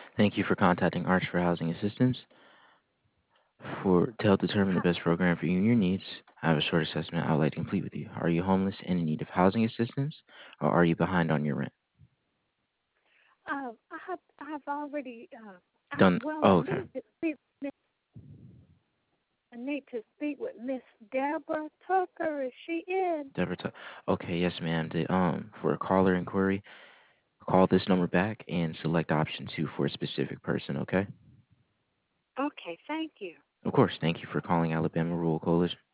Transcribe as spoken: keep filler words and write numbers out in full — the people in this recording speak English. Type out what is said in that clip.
Thank you for contacting Arch for Housing Assistance. For to help determine the Hi. best program for you and your needs, I have a short assessment I would like to complete with you. Are you homeless and in need of housing assistance, or are you behind on your rent? Uh, I have I have already uh, I Done. well I Oh, okay. need to speak Miss I need to speak with Miss Deborah Tucker. Is she in? Deborah. Ta- Okay, yes, ma'am. The, um, for a caller inquiry, call this number back and select option two for a specific person. Okay. Okay, thank you. Of course. Thank you for calling Alabama Rural Coalition.